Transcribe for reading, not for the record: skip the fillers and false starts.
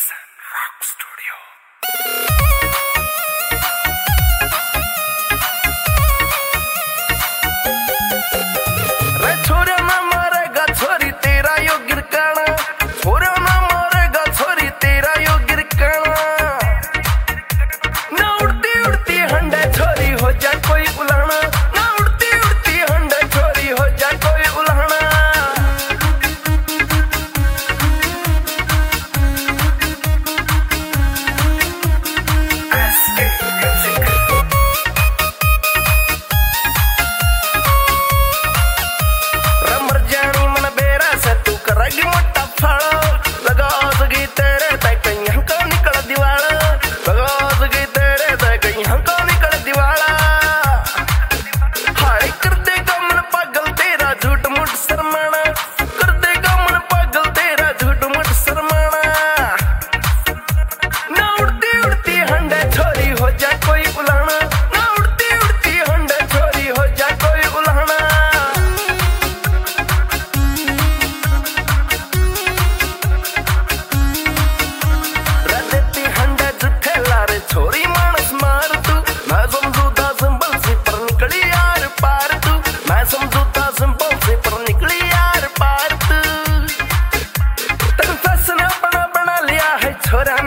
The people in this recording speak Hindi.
Sun Rock Studio. रे छोरा ना मारेगा छोरी तेरा यो गिरकाना, छोरा ना मारेगा छोरी तेरा यो गिरकाना। ना उड़ती उड़ती हंडे छोरी हो जा कोई उलाना, ना उड़ती उड़ती हंडे छोरी हो जा कोई उलाना। छोरी मानस मार तू, मैं समझूता सिंपल से पर निकली यार पार तू, मैं समझूता सिंपल से पर निकली यार पार तू। तेरे फैसला बना बना लिया है छोरा